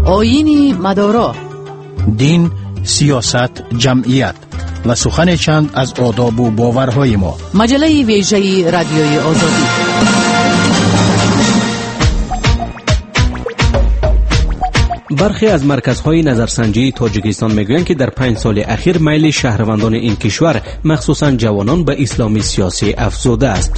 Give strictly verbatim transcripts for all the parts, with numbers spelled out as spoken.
آیین مدارا، دین، سیاست، جمعیت و سخن چند از آداب و باورهای ما. مجله ویژه رادیوی آزادی. برخی از مرکزهای نظرسنجی تاجیکستان میگویند که در پنج سال اخیر میل شهروندان این کشور مخصوصاً جوانان به اسلامی سیاسی افزوده است.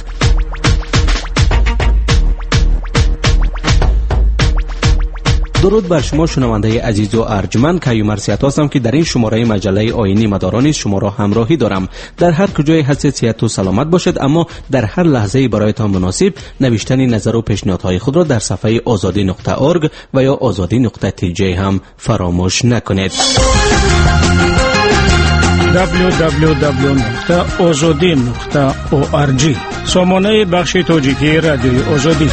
درود بر شما شنونده عزیز و ارجمند، کیومر سیات هستم که در این شماره مجله آیینی مداران شما را همراهی دارم. در هر کجای هستید صحت و سلامت باشد، اما در هر لحظه برایتان مناسب نوشتن نظر و پیشنهادهای خود را در صفحه آزادی نقطه اورگ و یا آزادی نقطه تی جی هم فراموش نکنید. دبلیو دبلیو دبلیو نقطه آزادی نقطه اورگ سامانه بخش تاجیکی رادیوی آزادی.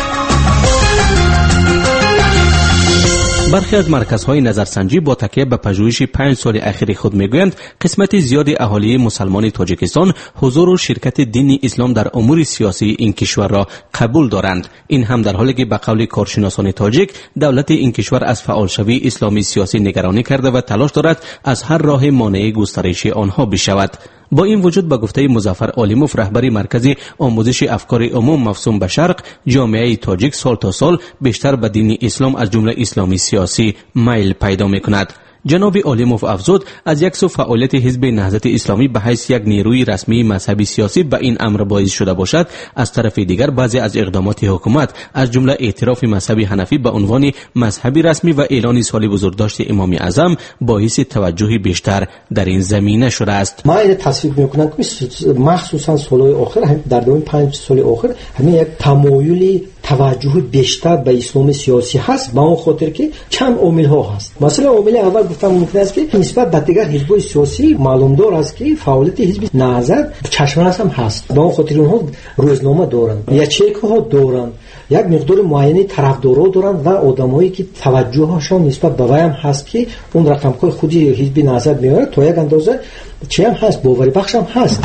برخی از مرکزهای نظرسنجی با تکیه به پژوهش پنج سال اخیر خود میگویند قسمت زیادی اهالی مسلمان تاجیکستان حضور و شرکت دین اسلام در امور سیاسی این کشور را قبول دارند. این هم در حالی که به قول کارشناسان تاجیک دولت این کشور از فعالشوی اسلامی سیاسی نگرانی کرده و تلاش دارد از هر راه مانع گسترش آنها بشود. با این وجود به گفته مظفر عالیموف رهبر مرکز آموزش افکار عموم مفهوم به شرق، جامعه تاجیک سال تا سال بیشتر به دین اسلام از جمله اسلامی سیاسی میل پیدا میکند. جناب عالیموف افزود از یک سو فعالیت حزب نهضت اسلامی به حیث یک نیروی رسمی مذهبی سیاسی به این امر باعث شده باشد، از طرف دیگر بعضی از اقدامات حکومت از جمله اعتراف مذهب حنفی به عنوان مذهبی رسمی و اعلان سال بزرگداشت امام اعظم باعث توجه بیشتر در این زمینه شده است. ما این تصویب میکنم که مخصوصا سالهای آخر هم در دوام پنج سال آخر همین یک تمایلی توجه بیشتر به اسلام سیاسی هست، به اون خاطر که چند عامل ها هست. مثلا عامل اول گفتم ممکن است که نسبت به دیگر حزب سیاسی معلوم دار است که فعالیت حزب نهضت چشمرس هم هست، به اون خاطر اونها روزنامه دارند یا چک ها دارند، یک مقدار معینی طرفدارا دارند و آدمایی که توجهشون نسبت به وام هست که اون رقم های خودی حزب نهضت میاره تا یک اندازه چه هم هست، باوری بخش هم هست.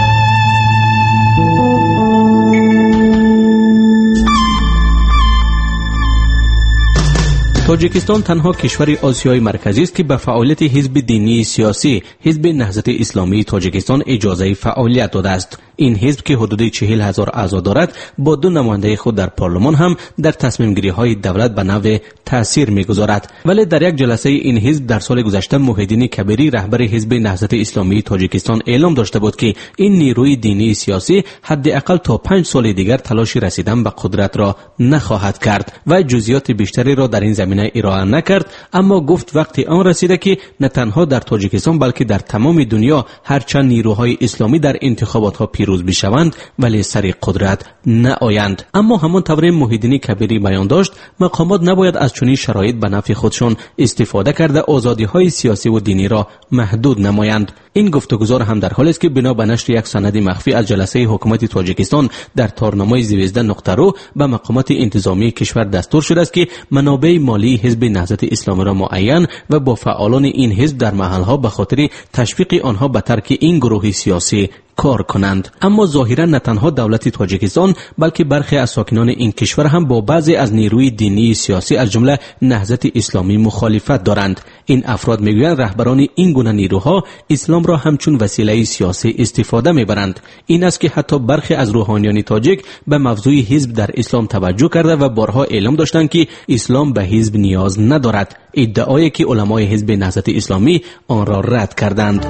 تاجیکستان تنها کشور آسیای مرکزی است که به فعالیت حزب دینی سیاسی حزب نهضت اسلامی تاجیکستان اجازه فعالیت داده است. این حزب که حدود چهل هزار اعضا دارد با دو نماینده خود در پارلمان هم در تصمیم گیری های دولت به نوع تاثیر میگذارد. ولی در یک جلسه این حزب در سال گذشته محیدین کبیری رهبر حزب نهضت اسلامی تاجیکستان اعلام داشته بود که این نیروی دینی سیاسی حداقل تا پنج سال دیگر تلاش رسیدن به قدرت را نخواهد کرد و جزئیات بیشتری را در این زمینه ارائه نکرد، اما گفت وقتی آن رسیده که نه تنها در تاجیکستان بلکه در تمام دنیا هرچند نیروهای اسلامی در انتخابات ها پیروز بشوند ولی سر قدرت نآیند. اما همان طور محیدین کبیری بیان داشت مقامات نباید از چنین شرایط به نفع خودشان استفاده کرده آزادی های سیاسی و دینی را محدود نمایند. این گفتگوزار هم در حالی است که بنا به نشر یک سند مخفی از جلسه حکومت تاجیکستان در تارنامه زویزده نقطه رو به مقامات انتظامی کشور دستور شده است که منابع مالی حزب نهضت اسلامی را معین و با فعالان این حزب در محلها به خاطر تشویق آنها به ترک این گروه سیاسی کار کنند. اما ظاهرا نه تنها دولت تاجیکستان بلکه برخی از ساکنان این کشور هم با بعضی از نیروی دینی سیاسی از جمله نهضت اسلامی مخالفت دارند. این افراد میگویند رهبران این گونه نیروها اسلام را همچون وسیله سیاسی استفاده میبرند. این است که حتی برخی از روحانیان تاجیک به موضوع حزب در اسلام توجه کرده و بارها اعلام داشتند که اسلام به حزب نیاز ندارد، ادعایی که علمای حزب نهضت اسلامی آن را رد کردند.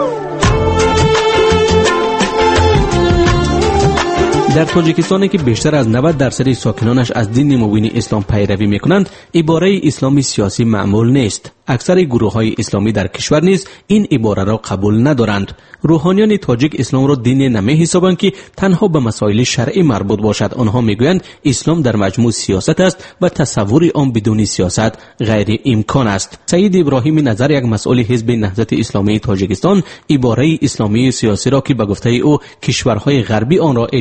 در تاجیکستان که بیشتر از نود درصد ساکنانش از دین مبین اسلام پیروی میکنند، عباره اسلامی سیاسی معمول نیست. اکثر گروه‌های اسلامی در کشور نیز این عباره را قبول ندارند. روحانیان تاجیک اسلام را دین نمی حسابند که تنها به مسائل شرعی مربوط باشد. آنها میگویند اسلام در مجموع سیاست است و تصور آن بدون سیاست غیر امکان است. سید ابراهیم نظر، یک مسئول حزب نهضت اسلامی تاجیکستان، عباره اسلامی سیاسی را که به گفته او کشورهای غربی آن را ایجاد کرده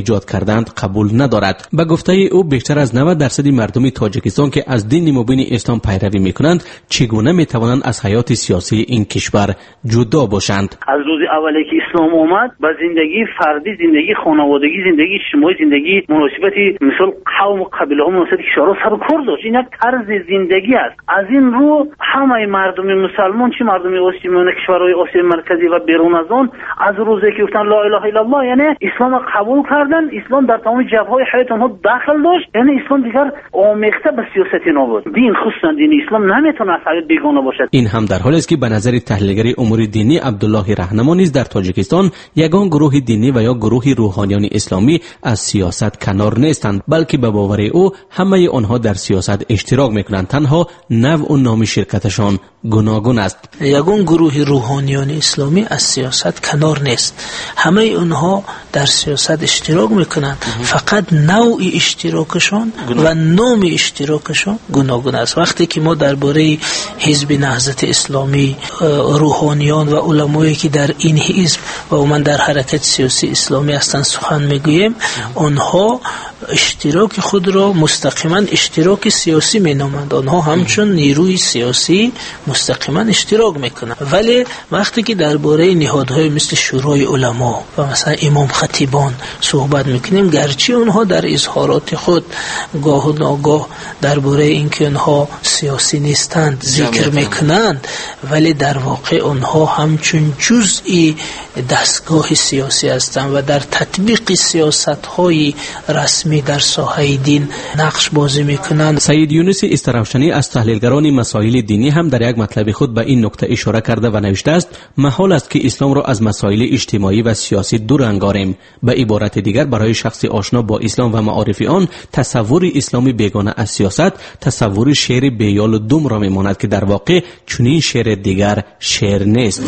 کردند قبول ندارد. به گفته او بیشتر از نود درصد مردم تاجیکستان که از دین مبین اسلام پیروی میکنند چگونه میتوانند از حیات سیاسی این کشور جدا باشند؟ از روز اولی که اسلام اومد با زندگی فردی، زندگی خانوادگی، زندگی اجتماعی، زندگی مناسبتی مثل قوم و قبیله ها مناسبت کشورها سر کار داشت. این یک طرز زندگی است. از این رو همه مردم مسلمان، چه مردم آسیای کشورهای آسیای مرکزی و بیرون از آن، از روزی که گفتن لا اله الا الله یعنی اسلام قبول کردن، اسلام در تمام جبهه‌های حیات آنها داخل داشت، یعنی اسلام دیگر آمیخته به سیاست نبود. دین خصوصا دین اسلام نمیتونه از حیات بیگانه باشد. این هم در حالی است که به نظر تحلیلگر امور دینی عبدالله رهنما نیز در تاجیکستان یگان گروه دینی و یا گروه روحانیان اسلامی از سیاست کنار نیستند، بلکه به باور او همه آنها در سیاست اشتراک میکنند، تنها نوع و نام شرکتشان گوناگون است. یگان گروه روحانیان اسلامی از سیاست کنار نیست، همه آنها در سیاست اشتراک میکنند، فقط نوع اشتراکشان و نام اشتراکشان گوناگون است. وقتی که ما درباره حزب نهضت اسلامی، روحانیان و علمایی که در این حزب و عموما در حرکت سیاسی اسلامی هستند سخن میگوییم، آنها اشتراک خود را مستقیما اشتراک سیاسی مینامند، آنها همچون نیروی سیاسی مستقیما اشتراک میکنند. ولی وقتی که درباره نهادهای مثل شورای علما و مثلا امام خطیبان صحبت میکنیم، گرچه آنها در اظهارات خود گاه و ناگاه درباره اینکه آنها سیاسی نیستند ذکر میکنند، ولی در واقع آنها همچون جزئی دستگاه سیاسی هستند و در تطبیق سیاست‌های رسمی در ساحه دین نقش بازی میکنند. سید یونس استرافشنی از تحلیلگران مسائل دینی هم در یک مطلب خود به این نکته اشاره کرده و نوشته است: محال است که اسلام را از مسائل اجتماعی و سیاسی دور انگاریم. به عبارت دیگر، برای شخص آشنا با اسلام و معارف آن، تصور اسلامی بیگانه از سیاست تصور شعر بیال و دم را میماند که در واقع چنین شعر دیگر شعر نیست.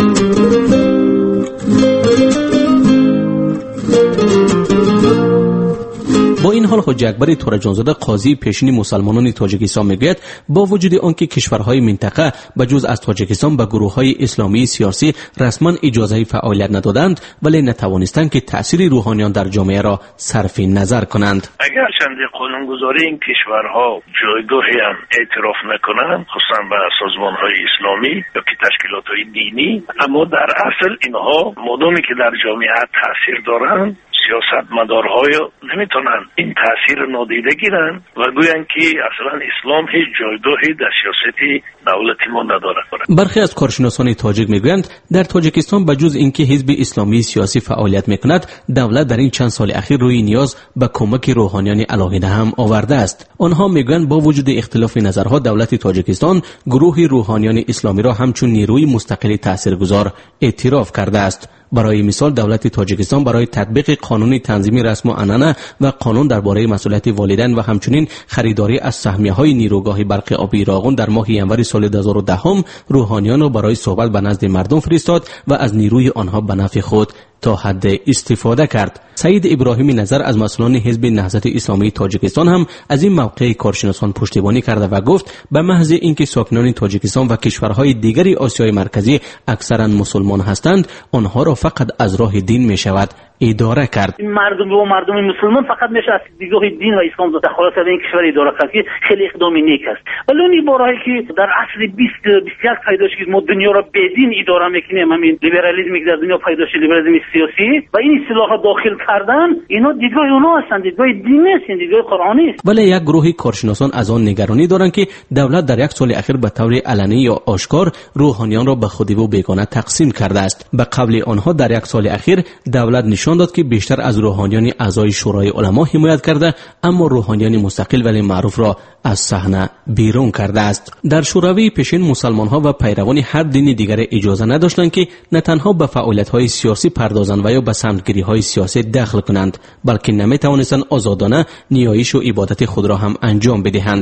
با این حال حاج اکبر تورجانزاده قاضی پیشین مسلمانان تاجیکستان میگوید با وجود آنکه کشورهای منطقه به جز از تاجیکستان به گروه‌های اسلامی سیاسی رسما اجازه فعالیت ندادند، ولی نتوانستند که تأثیر روحانیان در جامعه را صرف نظر کنند. اگر چند قانونگذاری این کشورها جایگاهی هم اعتراف نکنند، خصوصا به سازمان‌های اسلامی یا که تشکیلات‌های دینی، اما در اصل اینها مادامی که در جامعه تأثیر دارند، سیاست مدارهای نمیتونن این تاثیر نادیده گیرن و گوین که اصلا اسلام هیچ جایگاهی در سیاست دولت ما نداره. برخی از کارشناسان تاجیک میگویند در تاجیکستان بجز اینکه حزب اسلامی سیاسی فعالیت میکند، دولت در این چند سال اخیر روی نیاز به کمک روحانیان علاهیده هم آورده است. آنها میگویند با وجود اختلاف نظرها، دولت تاجیکستان گروه روحانیان اسلامی را همچون نیروی مستقل تاثیرگذار اعتراف کرده است. برای مثال، دولت تاجیکستان برای تطبیق قانون تنظیم رسم و عنعنه و قانون درباره مسئولیت والدین و همچنین خریداری از سهمیه‌های نیروگاه برق آبی راغون در ماه ینور سال دو هزار و ده هم روحانیان را برای صحبت به نزد مردم فرستاد و از نیروی آنها به نفع خود تا حد استفاده کرد. سید ابراهیمی نظر از مسئولان حزب نهضت اسلامی تاجیکستان هم از این موقع کارشناسان پشتیبانی کرده و گفت به محض اینکه ساکنان تاجیکستان و کشورهای دیگری آسیای مرکزی اکثرا مسلمان هستند، آنها را فقط از راه دین می شود اداره کرد. مردم و مردم مسلمان فقط میشه از دیدگاه دین و اسلام دخالت در این کشور اداره کرد که خیلی اقدام نیک است. ولی اون عبارهایی که در عصر بیست بیست و یک پیدا شد که ما دنیا را بدین اداره میکنیم، همین لیبرالیسمی که در دنیا پیدا شد، لیبرالیسم سیاسی و این اصطلاحات داخل کردن، اینا دیدگاه اونها هستند، دیدگاه دین نیست، دیدگاه قرآنی است. ولی یک گروه کارشناسان از آن نگرانی دارند که دولت در یک سال اخیر به طور علنی یا آشکار روحانیان را به خودی و بیگانه تقسیم کرده است. به قول آنها در یک سال اخیر دولت نشان داد که بیشتر از روحانیان اعضای شورای علما حمایت کرده، اما روحانیان مستقل ولی معروف را از صحنه بیرون کرده است. در شوروی پیشین مسلمان‌ها و پیروان هر دین دیگر اجازه نداشتند که نه تنها به فعالیت‌های سیاسی پردازند و یا به سمتگیری‌های سیاسی دخل کنند، بلکه نمی‌توانستند آزادانه نیایش و عبادت خود را هم انجام بدهند.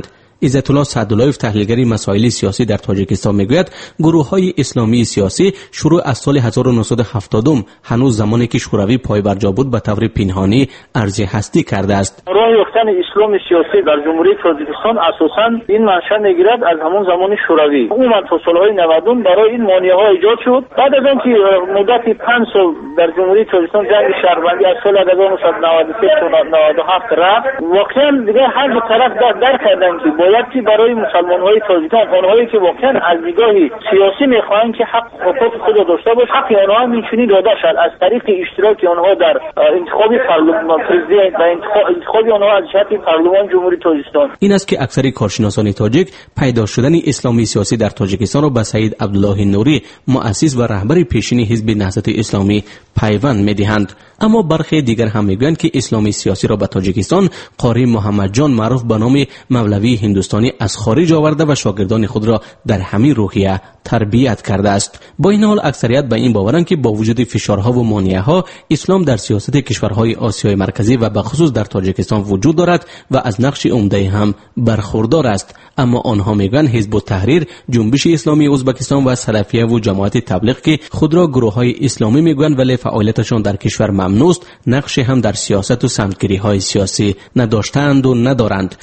عزت الله سعداللهیف تحلیلگر مسائل سیاسی در تاجیکستان میگوید گروه‌های اسلامی سیاسی شروع از سال هزار و نهصد و هفتاد هنوز زمانی که شوروی پای بر جا بود به طور پنهانی ارز هستی کرده است. راه یافتن اسلام سیاسی در جمهوری تاجیکستان اساساً این منشأ میگیرد از همون زمان شوروی. عموما تا سالهای نود برای این مانع‌ها ایجاد شد. بعد از اینکه مدت پنج سال در جمهوری تاجیکستان جنگ شهروندی از سال هزار و نهصد و نود و سه تا نود و هفت رفت، واقعا دیگه هر دو طرف در کردن که باید که برای مسلمان‌های تاجیکستان، آنهایی که واقعا از نگاه سیاسی می‌خواهند که حق حقوق خود را داشته باشه، حق آنها هم می‌تونی داده شد از طریق اشتراک آنها در انتخاب پارلمان، پرزیدنت و انتخاب آنها از جهت پارلمان جمهوری تاجیکستان. این است که اکثر کارشناسان تاجیک پیدا شدن اسلامی سیاسی در تاجیکستان را به سعید عبدالله نوری، مؤسس و رهبر پیشین حزب نهضت اسلامی پیوند می‌دهند. اما برخی دیگر هم میگویند که اسلامی سیاسی را به تاجیکستان قاری محمد جان معروف به نام مولوی هندوستانی از خارج آورده و شاگردان خود را در همین روحیه تربیت کرده است. با این حال اکثریت به این باورند که با وجود فشارها و مانعها اسلام در سیاست کشورهای آسیای مرکزی و به خصوص در تاجیکستان وجود دارد و از نقش عمده هم برخوردار است. اما آنها میگویند حزب التحریر، جنبش اسلامی ازبکستان و سلفیه و جماعت تبلیغ که خود را گروه‌های اسلامی میگویند ولی فعالیتشان در کشور ممنوع است، نقش هم در سیاست و سمتگیری‌های سیاسی نداشتند و ندارند.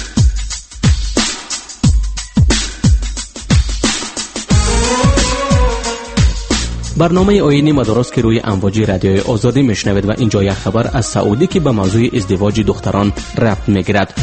برنامه آیینی مدارس که روی امواج رادیوی آزادی میشنوید و اینجا یک خبر از سعودی که به موضوع ازدواج دختران ربط میگیرد.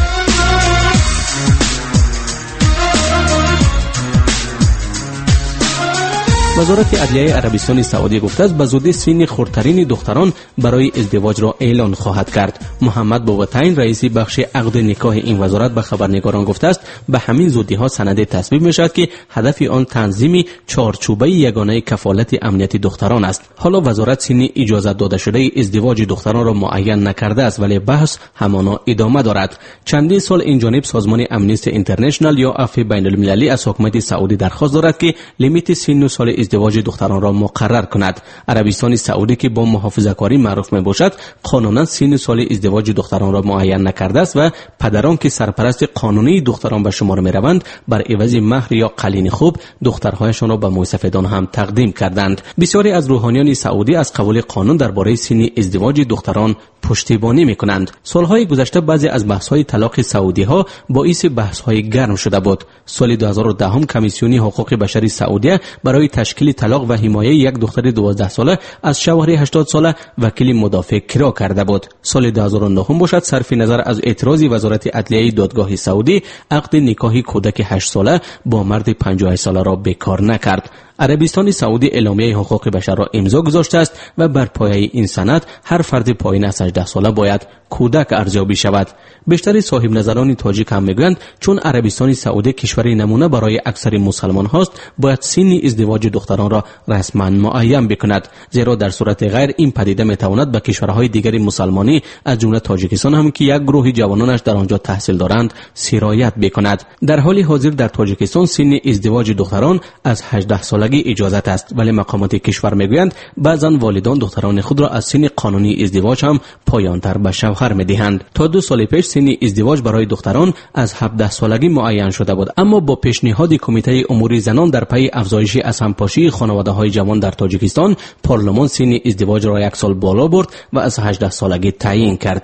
وزارت عدلیه عربستان سعودی گفته است به زودی سن خردترین دختران برای ازدواج را اعلان خواهد کرد. محمد بوتین رئیس بخش عقد نکاح این وزارت به خبرنگاران گفته است به همین زودی ها سند تصویب می شود که هدف آن تنظیم چارچوبه یگانه کفالت امنیت دختران است. حالا وزارت سن اجازه داده شده ازدواج دختران را معین نکرده است ولی بحث همانا ادامه دارد. چندین سال این جانب سازمان امنیستی اینترنشنال یا عفو بین المللی از حکومت سعودی درخواست دارد که لیمیت سن و سال ازدواج دختران را مقرر کند. عربستان سعودی که با محافظه‌کاری معروف میباشد قانونا سن سال ازدواج دختران را معین نکرده است و پدران که سرپرست قانونی دختران به شمار میروند بر عوض مهر یا قلین خوب دخترهایشان را به موسفدان هم تقدیم کردند. بسیاری از روحانیان سعودی از قبول قانون درباره سن ازدواج دختران پشتیبانی میکنند. سالهای گذشته بعضی از بحث‌های طلاق سعودی ها باعث بحث‌های گرم شده بود. سال دو هزار و ده کمیسیون حقوق بشری سعودی برای تشکیل طلاق و حمایه یک دختر دوازده ساله از شوهر هشتاد ساله وکیل مدافع کرا کرده بود. سال دو هزار و نه باشد صرف نظر از اعتراض وزارت عدلیه دادگاه سعودی عقد نکاح کودک هشت ساله با مرد پنجاه ساله را بکار نکرد. عربستان سعودی اعلامیه حقوق بشر را امضا گذاشته است و بر پایه این سند هر فرد پایین از هجده ساله باید کودک ارزیابی شود. بیشتر صاحب نظران تاجیک هم میگویند چون عربستان سعودی کشوری نمونه برای اکثر مسلمان هاست باید سن ازدواج دختران را رسما معین بکند، زیرا در صورت غیر این پدیده میتواند به کشورهای دیگر مسلمانی از جمله تاجیکستان هم که یک گروه جوانانش در آنجا تحصیل دارند سرایت بکند. در حال حاضر در تاجیکستان سن ازدواج دختران از هجده سالگی اجازت است ولی مقامات کشور میگویند بعضا والدان دختران خود را از سن قانونی ازدواج هم پایانتر به شوهر میدهند. تا دو سال پیش سن ازدواج برای دختران از هفده سالگی معین شده بود، اما با پیشنهاد کمیته امور زنان در پی افزایش اسهم‌پاشی خانواده‌های جوان در تاجیکستان پارلمان سن ازدواج را یک سال بالا برد و از هجده سالگی تعیین کرد.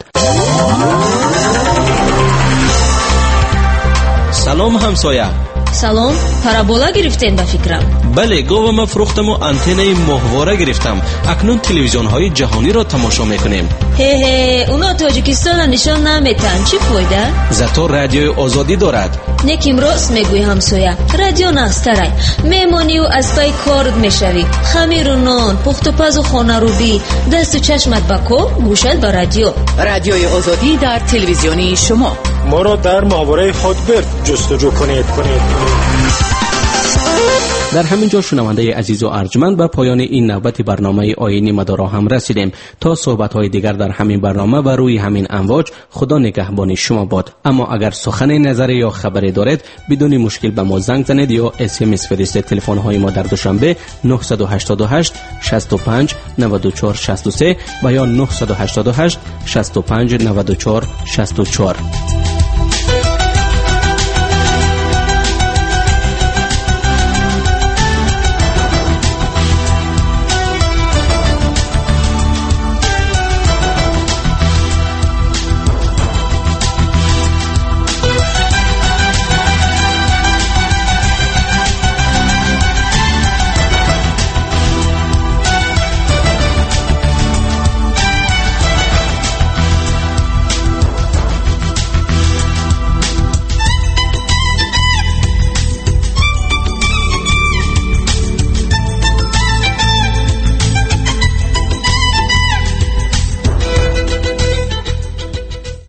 سلام همسایه. سلام، پارابولا گرفتین با فکرم؟ بله، گاو ما فروختم و آنتنای ماهواره گرفتم. اکنون تلویزیون های جهانی را تماشا میکنیم. هی هی، اونا تاجیکستان نشان نمیتن، چی فایده؟ زاتو رادیوی آزادی دارد. نکیم راست میگوی همسایه، رادیو نسترای میمونی و از پای کارت میشوی، خمیر و نان، پخت و پز و خانه رو بی، دست و چشمت با کار، گوشت با رادیو. رادیوی آزادی در تلویزیونی شما. ما را در ماهواره خودبرد جستجو کنید کنید در همین جا شنونده عزیز و ارجمند به پایان این نوبت برنامه آیینی مدارا هم رسیدیم. تا صحبت‌های دیگر در همین برنامه و روی همین امواج، خدا نگهبان شما باد. اما اگر سخن نظر یا خبری دارید بدون مشکل به ما زنگ زنید یا اس ام اس فرستید. تلفن‌های ما در دوشنبه نه هشت هشت شصت و پنج نود و چهار شصت و سه و یا نه هشت هشت شصت و پنج نود و چهار شصت و چهار.